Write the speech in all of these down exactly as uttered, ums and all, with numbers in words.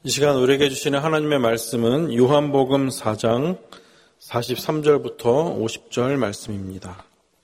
이 시간 우리에게 주시는 하나님의 말씀은 요한복음 사 장 사십삼 절부터 오십 절 말씀입니다.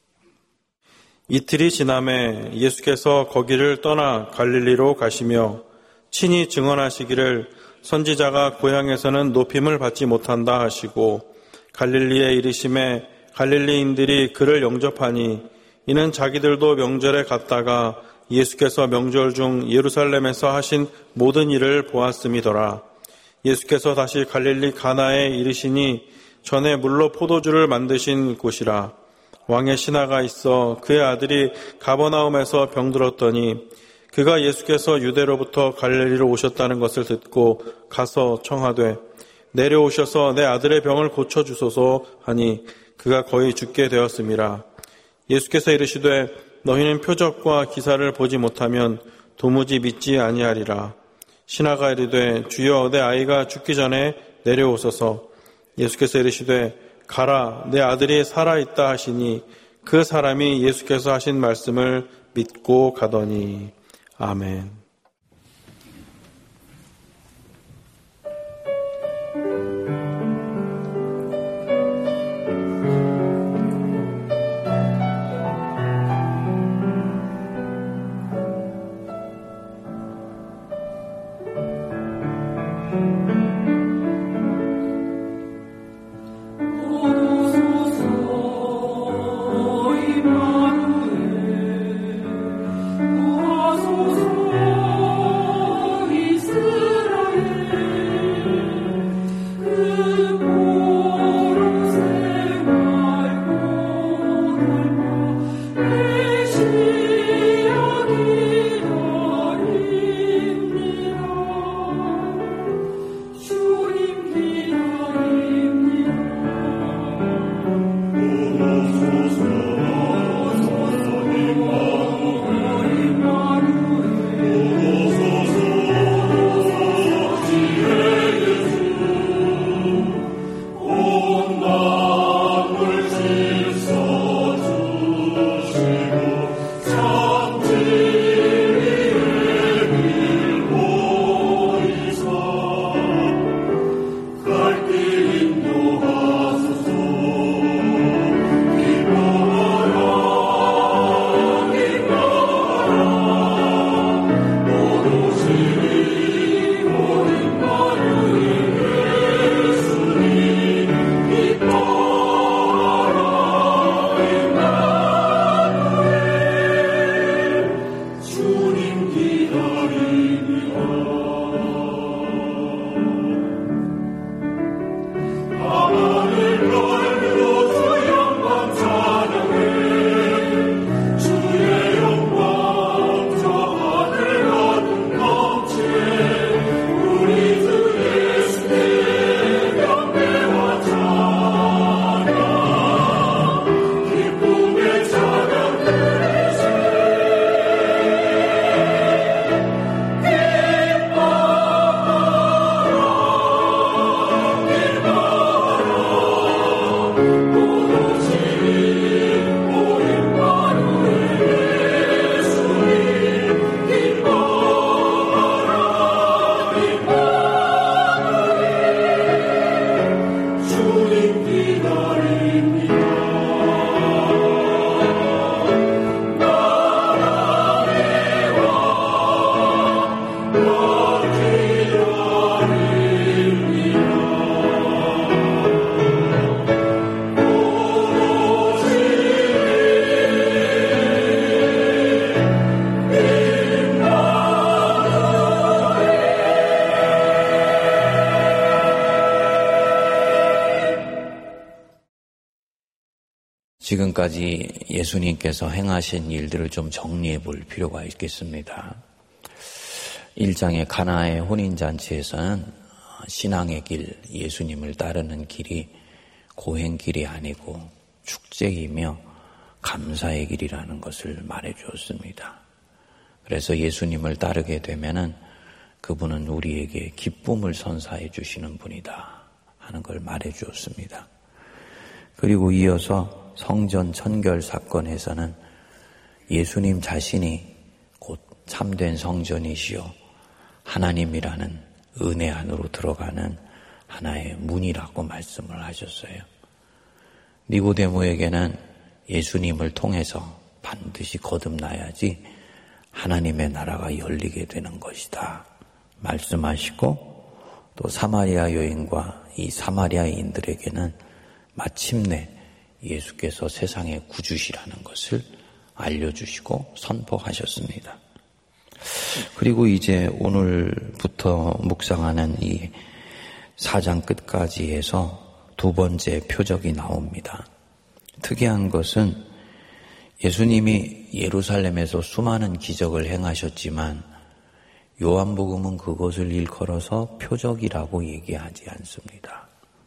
이틀이 지남에 예수께서 거기를 떠나 갈릴리로 가시며 친히 증언하시기를 선지자가 고향에서는 높임을 받지 못한다 하시고 갈릴리에 이르심에 갈릴리인들이 그를 영접하니 이는 자기들도 명절에 갔다가 예수께서 명절 중 예루살렘에서 하신 모든 일을 보았음이더라. 예수께서 다시 갈릴리 가나에 이르시니 전에 물로 포도주를 만드신 곳이라. 왕의 신하가 있어 그의 아들이 가버나움에서 병들었더니 그가 예수께서 유대로부터 갈릴리로 오셨다는 것을 듣고 가서 청하되 내려오셔서 내 아들의 병을 고쳐주소서 하니 그가 거의 죽게 되었음이라. 예수께서 이르시되 너희는 표적과 기사를 보지 못하면 도무지 믿지 아니하리라. 신하가 이르되 주여 내 아이가 죽기 전에 내려오소서. 예수께서 이르시되 가라 내 아들이 살아있다 하시니 그 사람이 예수께서 하신 말씀을 믿고 가더니. 아멘. 지금까지 예수님께서 행하신 일들을 좀 정리해 볼 필요가 있겠습니다. 일 장의 가나의 혼인잔치에서는 신앙의 길, 예수님을 따르는 길이 고행길이 아니고 축제이며 감사의 길이라는 것을 말해 주었습니다. 그래서 예수님을 따르게 되면은 그분은 우리에게 기쁨을 선사해 주시는 분이다 하는 걸 말해 주었습니다. 그리고 이어서 성전 천결 사건에서는 예수님 자신이 곧 참된 성전이시요 하나님이라는 은혜 안으로 들어가는 하나의 문이라고 말씀을 하셨어요. 니고데모에게는 예수님을 통해서 반드시 거듭나야지 하나님의 나라가 열리게 되는 것이다 말씀하시고, 또 사마리아 여인과 이 사마리아인들에게는 마침내 예수께서 세상의 구주시라는 것을 알려주시고 선포하셨습니다. 그리고 이제 오늘부터 묵상하는 이 사 장 끝까지 해서 두 번째 표적이 나옵니다. 특이한 것은 예수님이 예루살렘에서 수많은 기적을 행하셨지만 요한복음은 그것을 일컬어서 표적이라고 얘기하지 않습니다.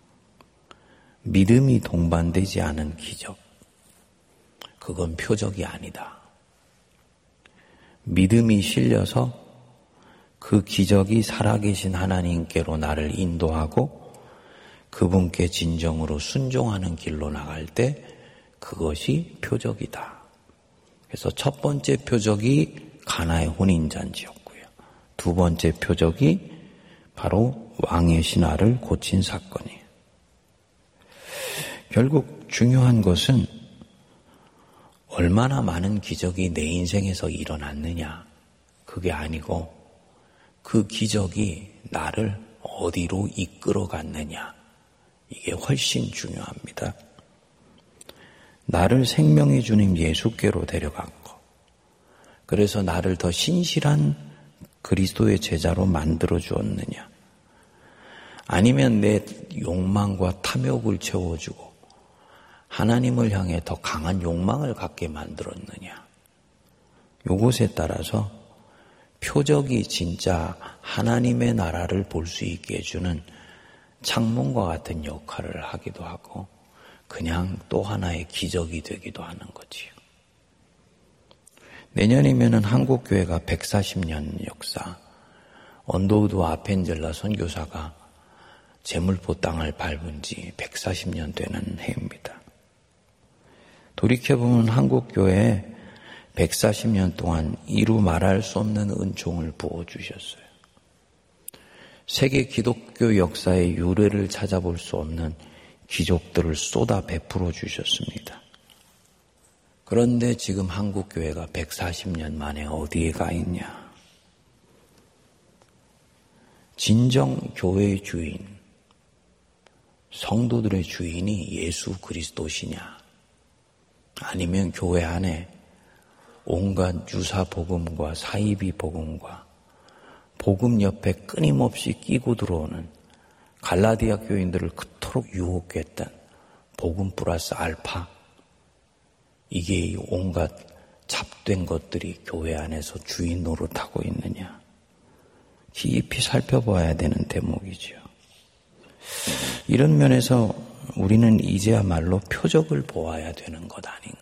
믿음이 동반되지 않은 기적, 그건 표적이 아니다. 믿음이 실려서 그 기적이 살아계신 하나님께로 나를 인도하고 그분께 진정으로 순종하는 길로 나갈 때 그것이 표적이다. 그래서 첫 번째 표적이 가나의 혼인잔치였고요. 두 번째 표적이 바로 왕의 신하를 고친 사건이에요. 결국 중요한 것은 얼마나 많은 기적이 내 인생에서 일어났느냐, 그게 아니고 그 기적이 나를 어디로 이끌어 갔느냐, 이게 훨씬 중요합니다. 나를 생명의 주님 예수께로 데려간 것, 그래서 나를 더 신실한 그리스도의 제자로 만들어 주었느냐, 아니면 내 욕망과 탐욕을 채워주고 하나님을 향해 더 강한 욕망을 갖게 만들었느냐, 요것에 따라서 표적이 진짜 하나님의 나라를 볼 수 있게 해주는 창문과 같은 역할을 하기도 하고 그냥 또 하나의 기적이 되기도 하는 거지요. 내년이면은 한국교회가 백사십 년 역사, 언더우드 아펜젤라 선교사가 제물포 땅을 밟은 지 백사십 년 되는 해입니다. 돌이켜보면 한국교회에 백사십 년 동안 이루 말할 수 없는 은총을 부어주셨어요. 세계 기독교 역사의 유래를 찾아볼 수 없는 기적들을 쏟아 베풀어 주셨습니다. 그런데 지금 한국교회가 백사십 년 만에 어디에 가 있냐? 진정 교회의 주인, 성도들의 주인이 예수 그리스도시냐? 아니면 교회 안에 온갖 유사 복음과 사이비 복음과 복음 옆에 끊임없이 끼고 들어오는 갈라디아 교인들을 그토록 유혹했던 복음 플러스 알파, 이게 온갖 잡된 것들이 교회 안에서 주인 노릇하고 있느냐, 깊이 살펴봐야 되는 대목이죠. 이런 면에서 우리는 이제야말로 표적을 보아야 되는 것 아닌가,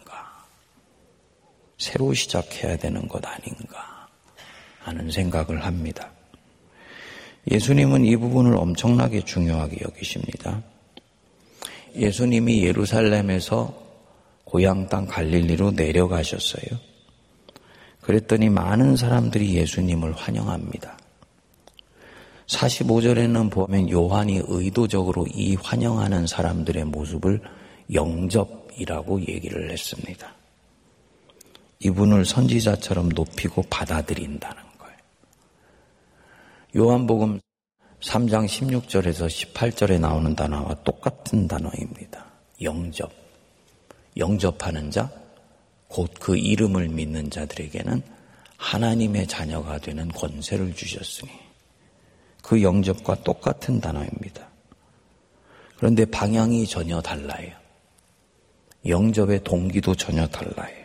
새로 시작해야 되는 것 아닌가 하는 생각을 합니다. 예수님은 이 부분을 엄청나게 중요하게 여기십니다. 예수님이 예루살렘에서 고향 땅 갈릴리로 내려가셨어요. 그랬더니 많은 사람들이 예수님을 환영합니다. 사십오 절에는 보면 요한이 의도적으로 이 환영하는 사람들의 모습을 영접이라고 얘기를 했습니다. 이분을 선지자처럼 높이고 받아들인다는 거예요. 요한복음 삼 장 십육 절에서 십팔 절에 나오는 단어와 똑같은 단어입니다. 영접. 영접하는 자, 곧 그 이름을 믿는 자들에게는 하나님의 자녀가 되는 권세를 주셨으니, 그 영접과 똑같은 단어입니다. 그런데 방향이 전혀 달라요. 영접의 동기도 전혀 달라요.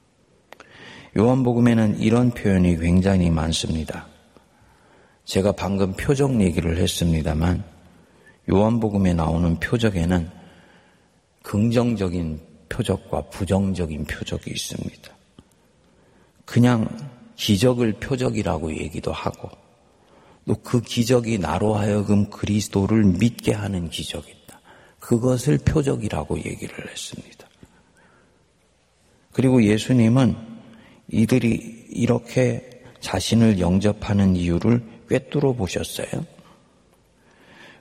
요한복음에는 이런 표현이 굉장히 많습니다. 제가 방금 표적 얘기를 했습니다만 요한복음에 나오는 표적에는 긍정적인 표적과 부정적인 표적이 있습니다. 그냥 기적을 표적이라고 얘기도 하고, 또 그 기적이 나로 하여금 그리스도를 믿게 하는 기적이다, 그것을 표적이라고 얘기를 했습니다. 그리고 예수님은 이들이 이렇게 자신을 영접하는 이유를 꿰뚫어 보셨어요.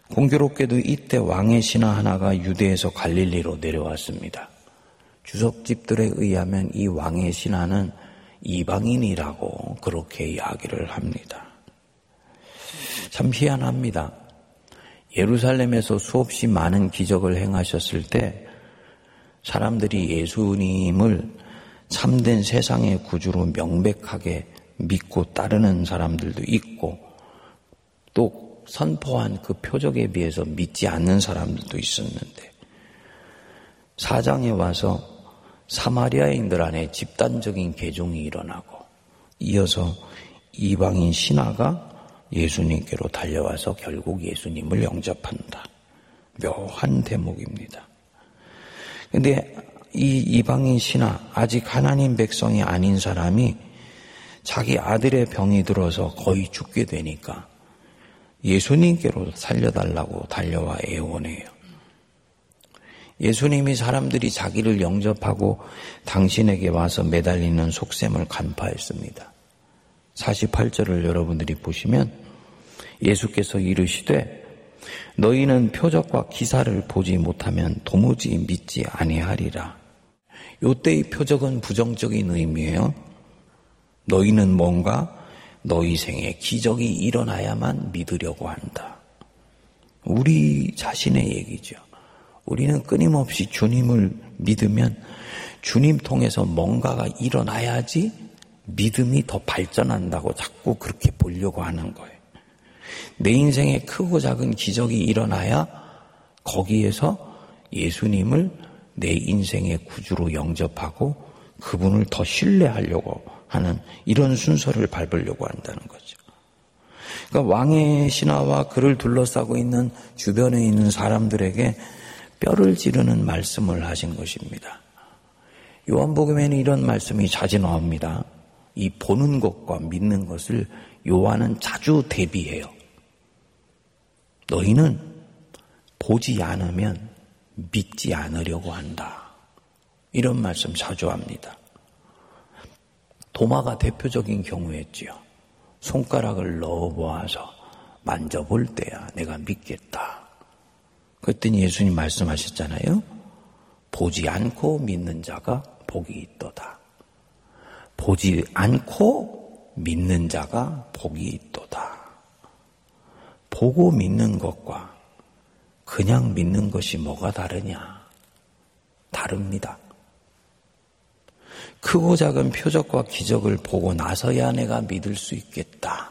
공교롭게도 이때 왕의 신하 하나가 유대에서 갈릴리로 내려왔습니다. 주석집들에 의하면 이 왕의 신하는 이방인이라고 그렇게 이야기를 합니다. 참 희한합니다. 예루살렘에서 수없이 많은 기적을 행하셨을 때 사람들이 예수님을 참된 세상의 구주로 명백하게 믿고 따르는 사람들도 있고 또 선포한 그 표적에 비해서 믿지 않는 사람들도 있었는데 사장에 와서 사마리아인들 안에 집단적인 개종이 일어나고 이어서 이방인 신하가 예수님께로 달려와서 결국 예수님을 영접한다. 묘한 대목입니다. 그런데 이 이방인 신하, 아직 하나님 백성이 아닌 사람이 자기 아들의 병이 들어서 거의 죽게 되니까 예수님께로 살려달라고 달려와 애원해요. 예수님이 사람들이 자기를 영접하고 당신에게 와서 매달리는 속셈을 간파했습니다. 사십팔 절을 여러분들이 보시면 예수께서 이르시되 너희는 표적과 기사를 보지 못하면 도무지 믿지 아니하리라. 요때의 표적은 부정적인 의미예요. 너희는 뭔가 너희 생에 기적이 일어나야만 믿으려고 한다. 우리 자신의 얘기죠. 우리는 끊임없이 주님을 믿으면 주님 통해서 뭔가가 일어나야지 믿음이 더 발전한다고 자꾸 그렇게 보려고 하는 거예요. 내 인생에 크고 작은 기적이 일어나야 거기에서 예수님을 내 인생의 구주로 영접하고 그분을 더 신뢰하려고 하는 이런 순서를 밟으려고 한다는 거죠. 그러니까 왕의 신하와 그를 둘러싸고 있는 주변에 있는 사람들에게 뼈를 찌르는 말씀을 하신 것입니다. 요한복음에는 이런 말씀이 자주 나옵니다. 이 보는 것과 믿는 것을 요한은 자주 대비해요. 너희는 보지 않으면 믿지 않으려고 한다. 이런 말씀 자주 합니다. 도마가 대표적인 경우였지요. 손가락을 넣어보아서 만져볼 때야 내가 믿겠다. 그랬더니 예수님 말씀하셨잖아요. 보지 않고 믿는 자가 복이 있도다. 보지 않고 믿는 자가 복이 있도다. 보고 믿는 것과 그냥 믿는 것이 뭐가 다르냐? 다릅니다. 크고 작은 표적과 기적을 보고 나서야 내가 믿을 수 있겠다.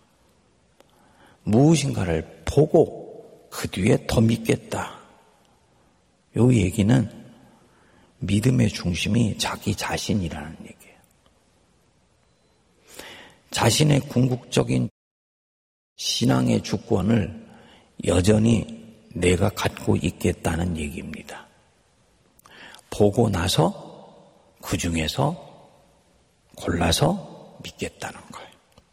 무엇인가를 보고 그 뒤에 더 믿겠다. 이 얘기는 믿음의 중심이 자기 자신이라는 얘기예요. 자신의 궁극적인 신앙의 주권을 여전히 내가 갖고 있겠다는 얘기입니다. 보고 나서 그 중에서 골라서 믿겠다는 거예요.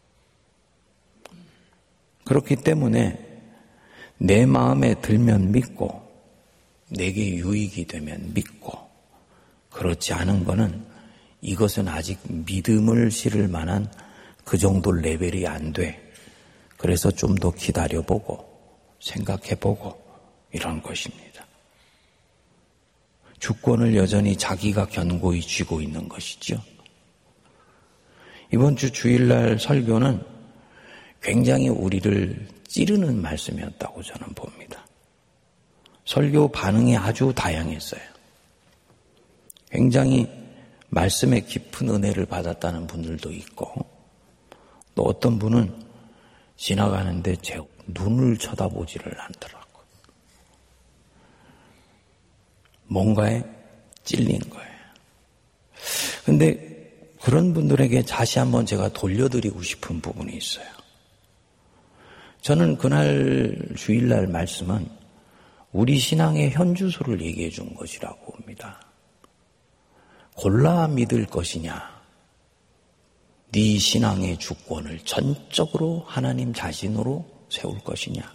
그렇기 때문에 내 마음에 들면 믿고 내게 유익이 되면 믿고 그렇지 않은 거는 이것은 아직 믿음을 실을 만한 그 정도 레벨이 안 돼. 그래서 좀 더 기다려보고 생각해보고 이런 것입니다. 주권을 여전히 자기가 견고히 쥐고 있는 것이죠. 이번 주 주일날 설교는 굉장히 우리를 찌르는 말씀이었다고 저는 봅니다. 설교 반응이 아주 다양했어요. 굉장히 말씀에 깊은 은혜를 받았다는 분들도 있고 또 어떤 분은 지나가는데 제 눈을 쳐다보지를 않더라고요. 뭔가에 찔린 거예요. 그런데 그런 분들에게 다시 한번 제가 돌려드리고 싶은 부분이 있어요. 저는 그날 주일날 말씀은 우리 신앙의 현주소를 얘기해 준 것이라고 봅니다. 골라 믿을 것이냐, 네 신앙의 주권을 전적으로 하나님 자신으로 세울 것이냐,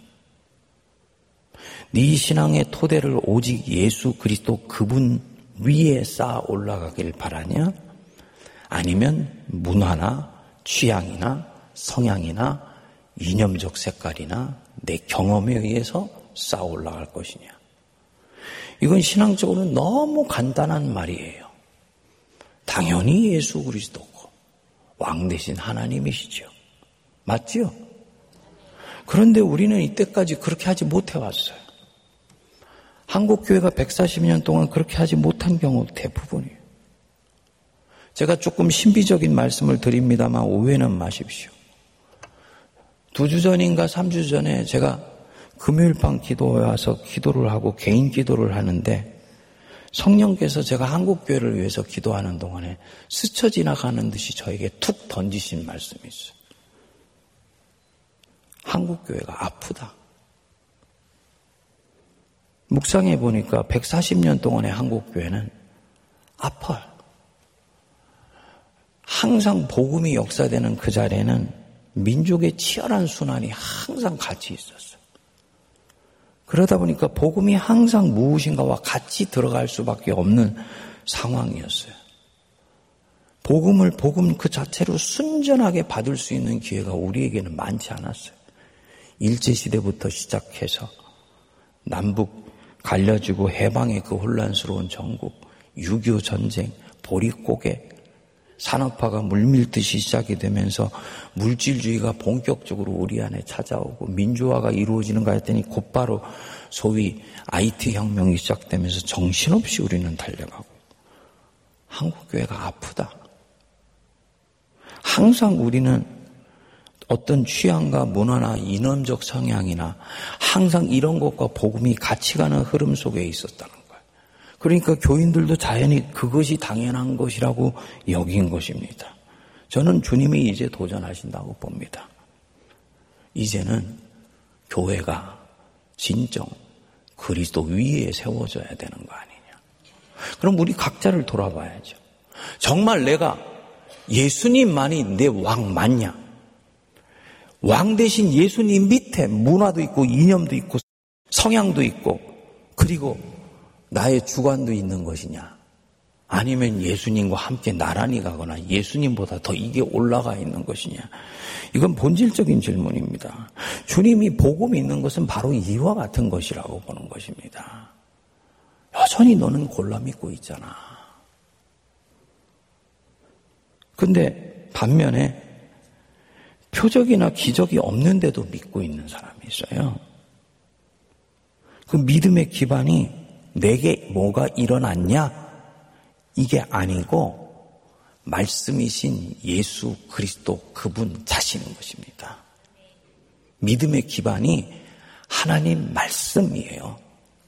네 신앙의 토대를 오직 예수 그리스도 그분 위에 쌓아 올라가길 바라냐, 아니면 문화나 취향이나 성향이나 이념적 색깔이나 내 경험에 의해서 쌓아 올라갈 것이냐. 이건 신앙적으로 너무 간단한 말이에요. 당연히 예수 그리스도고 왕 대신 하나님이시죠. 맞죠? 그런데 우리는 이때까지 그렇게 하지 못해왔어요. 한국교회가 백사십 년 동안 그렇게 하지 못한 경우 대부분이에요. 제가 조금 신비적인 말씀을 드립니다만 오해는 마십시오. 두 주 전인가 삼 주 전에 제가 금요일 밤 기도에 와서 기도를 하고 개인 기도를 하는데 성령께서 제가 한국교회를 위해서 기도하는 동안에 스쳐 지나가는 듯이 저에게 툭 던지신 말씀이 있어요. 한국교회가 아프다. 묵상해 보니까 백사십 년 동안의 한국교회는 아파요. 항상 복음이 역사되는 그 자리에는 민족의 치열한 순환이 항상 같이 있었어요. 그러다 보니까 복음이 항상 무엇인가와 같이 들어갈 수밖에 없는 상황이었어요. 복음을 복음 그 자체로 순전하게 받을 수 있는 기회가 우리에게는 많지 않았어요. 일제시대부터 시작해서 남북 갈려지고 해방의 그 혼란스러운 전국, 육이오 전쟁, 보릿고개, 산업화가 물밀듯이 시작이 되면서 물질주의가 본격적으로 우리 안에 찾아오고 민주화가 이루어지는가 했더니 곧바로 소위 아이티 혁명이 시작되면서 정신없이 우리는 달려가고 한국교회가 아프다. 항상 우리는 어떤 취향과 문화나 이념적 성향이나 항상 이런 것과 복음이 같이 가는 흐름 속에 있었다는 거예요. 그러니까 교인들도 자연히 그것이 당연한 것이라고 여긴 것입니다. 저는 주님이 이제 도전하신다고 봅니다. 이제는 교회가 진정 그리스도 위에 세워져야 되는 거 아니냐. 그럼 우리 각자를 돌아봐야죠. 정말 내가 예수님만이 내 왕 맞냐? 왕 대신 예수님 밑에 문화도 있고 이념도 있고 성향도 있고 그리고 나의 주관도 있는 것이냐? 아니면 예수님과 함께 나란히 가거나 예수님보다 더 이게 올라가 있는 것이냐? 이건 본질적인 질문입니다. 주님이 복음이 있는 것은 바로 이와 같은 것이라고 보는 것입니다. 여전히 너는 골라 믿고 있잖아. 근데 반면에 표적이나 기적이 없는데도 믿고 있는 사람이 있어요. 그 믿음의 기반이 내게 뭐가 일어났냐? 이게 아니고 말씀이신 예수 그리스도 그분 자신인 것입니다. 믿음의 기반이 하나님 말씀이에요.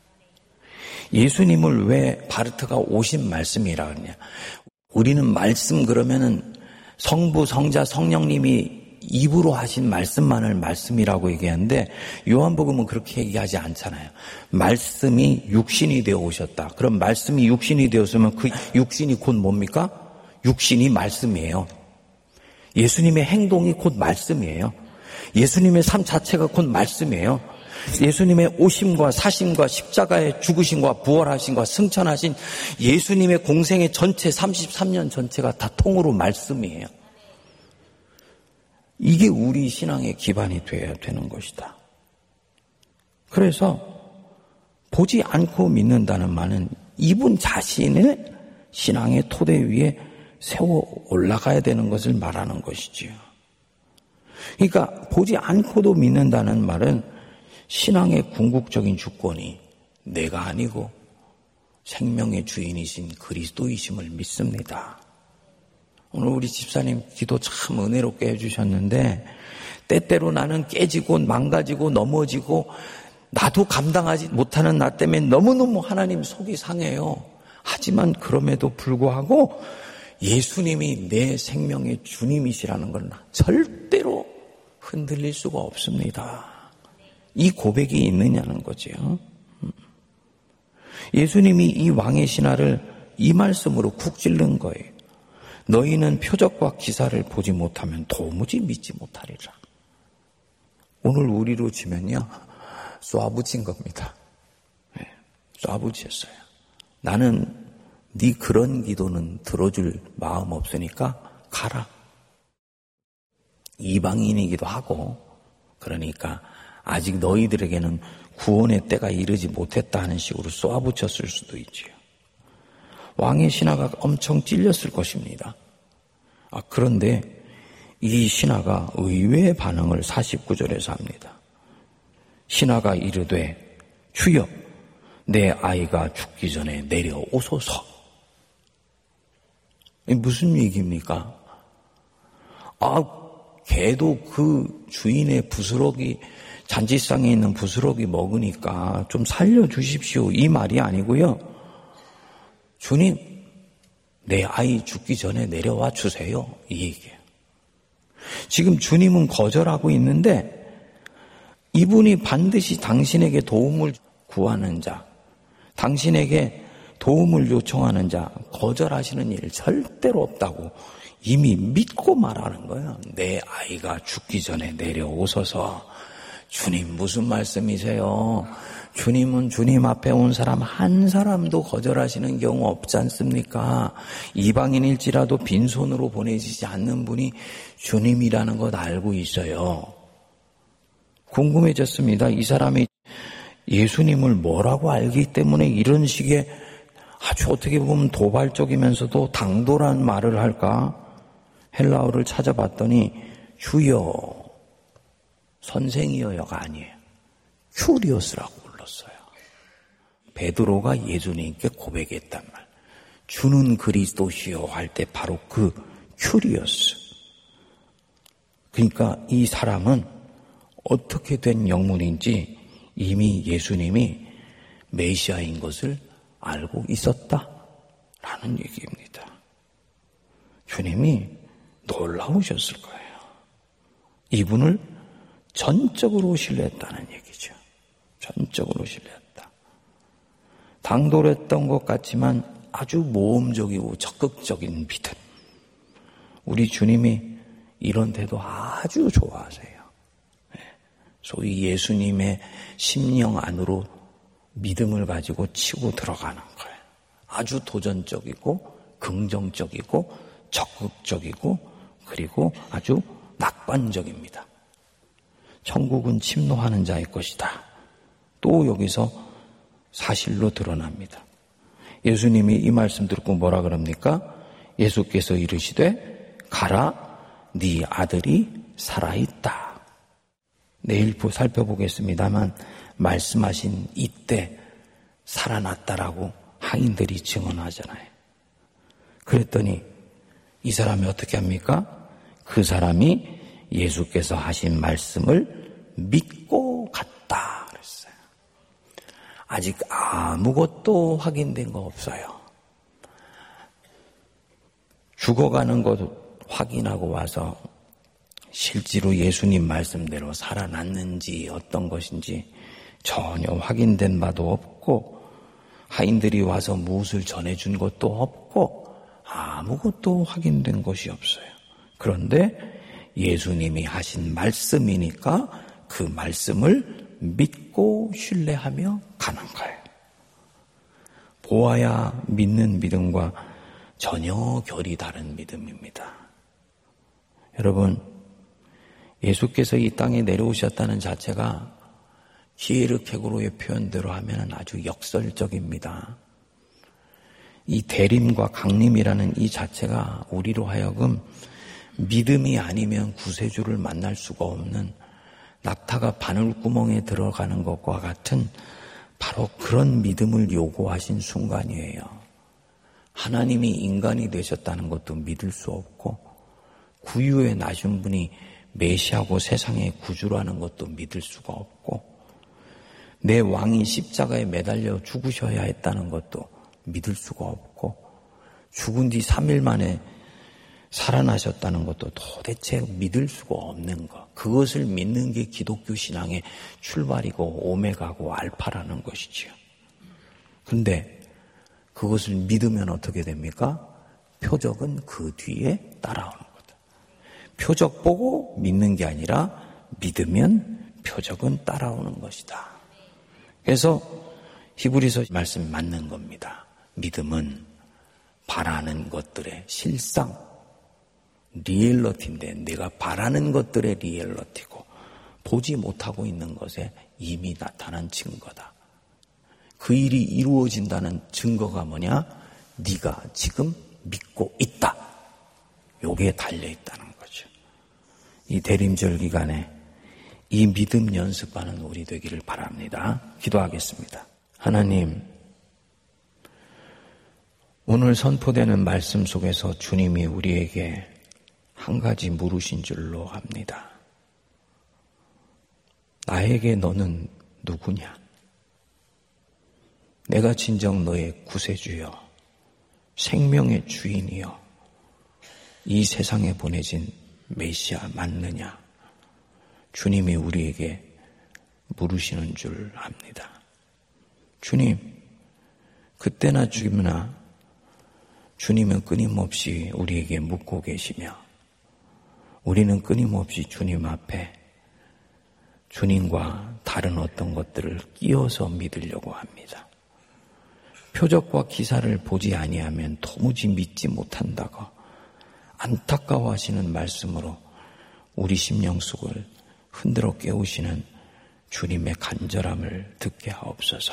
예수님을 왜 바르트가 오신 말씀이라 그러냐? 우리는 말씀 그러면은 성부, 성자, 성령님이 입으로 하신 말씀만을 말씀이라고 얘기하는데 요한복음은 그렇게 얘기하지 않잖아요. 말씀이 육신이 되어 오셨다. 그럼 말씀이 육신이 되었으면 그 육신이 곧 뭡니까? 육신이 말씀이에요. 예수님의 행동이 곧 말씀이에요. 예수님의 삶 자체가 곧 말씀이에요. 예수님의 오심과 사심과 십자가의 죽으심과 부활하심과 승천하신 예수님의 공생의 전체 삼십삼 년 전체가 다 통으로 말씀이에요. 이게 우리 신앙의 기반이 되어야 되는 것이다. 그래서 보지 않고 믿는다는 말은 이분 자신의 신앙의 토대 위에 세워 올라가야 되는 것을 말하는 것이지요. 그러니까 보지 않고도 믿는다는 말은 신앙의 궁극적인 주권이 내가 아니고 생명의 주인이신 그리스도이심을 믿습니다. 오늘 우리 집사님 기도 참 은혜롭게 해주셨는데 때때로 나는 깨지고 망가지고 넘어지고 나도 감당하지 못하는 나 때문에 너무너무 하나님 속이 상해요. 하지만 그럼에도 불구하고 예수님이 내 생명의 주님이시라는 건 절대로 흔들릴 수가 없습니다. 이 고백이 있느냐는 거죠. 예수님이 이 왕의 신하를 이 말씀으로 쿡 찔른 거예요. 너희는 표적과 기사를 보지 못하면 도무지 믿지 못하리라. 오늘 우리로 치면요, 쏴붙인 겁니다. 네, 쏴붙였어요. 나는 네 그런 기도는 들어줄 마음 없으니까 가라. 이방인이기도 하고 그러니까 아직 너희들에게는 구원의 때가 이르지 못했다 하는 식으로 쏘아붙였을 수도 있지요. 왕의 신하가 엄청 찔렸을 것입니다. 아, 그런데 이 신하가 의외의 반응을 사십구 절에서 합니다. 신하가 이르되 주여 내 아이가 죽기 전에 내려오소서. 무슨 얘기입니까? 아, 걔도 그 주인의 부스러기, 잔치상에 있는 부스러기 먹으니까 좀 살려주십시오. 이 말이 아니고요. 주님, 내 아이 죽기 전에 내려와 주세요. 이 얘기예요. 지금 주님은 거절하고 있는데 이분이 반드시 당신에게 도움을 구하는 자, 당신에게 도움을 요청하는 자, 거절하시는 일 절대로 없다고 이미 믿고 말하는 거예요. 내 아이가 죽기 전에 내려오소서. 주님 무슨 말씀이세요? 주님은 주님 앞에 온 사람 한 사람도 거절하시는 경우 없지 않습니까? 이방인일지라도 빈손으로 보내지지 않는 분이 주님이라는 것 알고 있어요. 궁금해졌습니다. 이 사람이 예수님을 뭐라고 알기 때문에 이런 식의 아주 어떻게 보면 도발적이면서도 당돌한 말을 할까? 헬라어를 찾아봤더니 주여, 선생이여가 아니에요. 큐리오스라고 불렀어요. 베드로가 예수님께 고백했단 말. 주는 그리스도시요 할 때 바로 그 큐리오스. 그러니까 이 사람은 어떻게 된 영문인지 이미 예수님이 메시아인 것을 알고 있었다라는 얘기입니다. 주님이 놀라우셨을 거예요. 이분을 전적으로 신뢰했다는 얘기죠. 전적으로 신뢰했다. 당돌했던 것 같지만 아주 모험적이고 적극적인 믿음. 우리 주님이 이런 태도 아주 좋아하세요. 소위 예수님의 심령 안으로 믿음을 가지고 치고 들어가는 거예요. 아주 도전적이고 긍정적이고 적극적이고 그리고 아주 낙관적입니다. 천국은 침노하는 자의 것이다. 또 여기서 사실로 드러납니다. 예수님이 이 말씀 듣고 뭐라 그럽니까? 예수께서 이르시되 가라 네 아들이 살아있다. 내일 살펴보겠습니다만 말씀하신 이때 살아났다라고 하인들이 증언하잖아요. 그랬더니 이 사람이 어떻게 합니까? 그 사람이 예수께서 하신 말씀을 믿고 갔다 그랬어요. 아직 아무것도 확인된 거 없어요. 죽어가는 것 확인하고 와서 실제로 예수님 말씀대로 살아났는지 어떤 것인지 전혀 확인된 바도 없고 하인들이 와서 무엇을 전해준 것도 없고 아무것도 확인된 것이 없어요. 그런데 예수님이 하신 말씀이니까 그 말씀을 믿고 신뢰하며 가는 거예요. 보아야 믿는 믿음과 전혀 결이 다른 믿음입니다. 여러분, 예수께서 이 땅에 내려오셨다는 자체가 히에르케고로의 표현대로 하면 아주 역설적입니다. 이 대림과 강림이라는 이 자체가 우리로 하여금 믿음이 아니면 구세주를 만날 수가 없는 낙타가 바늘구멍에 들어가는 것과 같은 바로 그런 믿음을 요구하신 순간이에요. 하나님이 인간이 되셨다는 것도 믿을 수 없고 구유에 나신 분이 메시아고 세상의 구주라는 것도 믿을 수가 없고 내 왕이 십자가에 매달려 죽으셔야 했다는 것도 믿을 수가 없고 죽은 뒤 삼 일 만에 살아나셨다는 것도 도대체 믿을 수가 없는 것. 그것을 믿는 게 기독교 신앙의 출발이고 오메가고 알파라는 것이지요. 그런데 그것을 믿으면 어떻게 됩니까? 표적은 그 뒤에 따라오는 거다. 표적 보고 믿는 게 아니라 믿으면 표적은 따라오는 것이다. 그래서 히브리서 말씀 맞는 겁니다. 믿음은 바라는 것들의 실상, 리얼러티인데 내가 바라는 것들의 리얼러티고 보지 못하고 있는 것에 이미 나타난 증거다. 그 일이 이루어진다는 증거가 뭐냐? 네가 지금 믿고 있다. 여기에 달려있다는 거죠. 이 대림절 기간에 이 믿음 연습하는 우리 되기를 바랍니다. 기도하겠습니다. 하나님, 오늘 선포되는 말씀 속에서 주님이 우리에게 한 가지 물으신 줄로 압니다. 나에게 너는 누구냐? 내가 진정 너의 구세주여, 생명의 주인이여, 이 세상에 보내진 메시아 맞느냐? 주님이 우리에게 물으시는 줄 압니다. 주님, 그때나 지금이나 주님은 끊임없이 우리에게 묻고 계시며 우리는 끊임없이 주님 앞에 주님과 다른 어떤 것들을 끼워서 믿으려고 합니다. 표적과 기사를 보지 아니하면 도무지 믿지 못한다고 안타까워하시는 말씀으로 우리 심령 속을 흔들어 깨우시는 주님의 간절함을 듣게 하옵소서.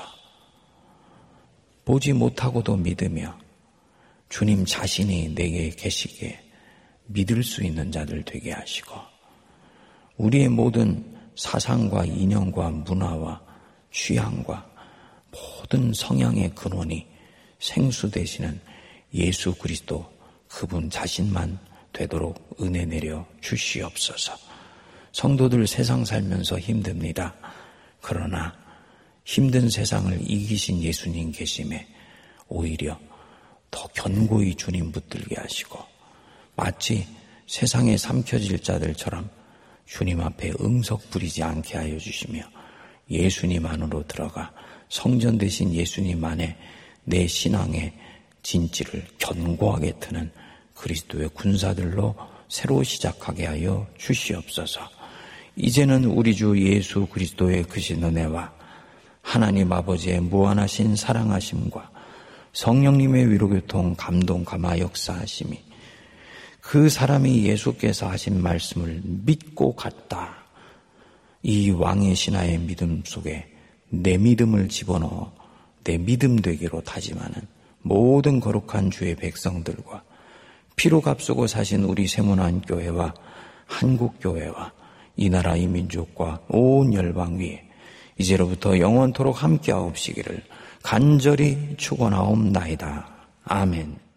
보지 못하고도 믿으며 주님 자신이 내게 계시기에 믿을 수 있는 자들 되게 하시고 우리의 모든 사상과 이념과 문화와 취향과 모든 성향의 근원이 생수 되시는 예수 그리스도 그분 자신만 되도록 은혜 내려 주시옵소서. 성도들 세상 살면서 힘듭니다. 그러나 힘든 세상을 이기신 예수님 계심에 오히려 더 견고히 주님 붙들게 하시고 마치 세상에 삼켜질 자들처럼 주님 앞에 응석 부리지 않게 하여 주시며 예수님 안으로 들어가 성전 되신 예수님 안에 내 신앙의 진지를 견고하게 트는 그리스도의 군사들로 새로 시작하게 하여 주시옵소서. 이제는 우리 주 예수 그리스도의 크신 은혜와 하나님 아버지의 무한하신 사랑하심과 성령님의 위로교통 감동 감화 역사하심이 그 사람이 예수께서 하신 말씀을 믿고 갔다. 이 왕의 신하의 믿음 속에 내 믿음을 집어넣어 내 믿음 되기로 다짐하는 모든 거룩한 주의 백성들과 피로 값쓰고 사신 우리 세문안교회와 한국교회와 이 나라 이 민족과 온 열방 위에 이제로부터 영원토록 함께하옵시기를 간절히 축원하옵나이다. 아멘.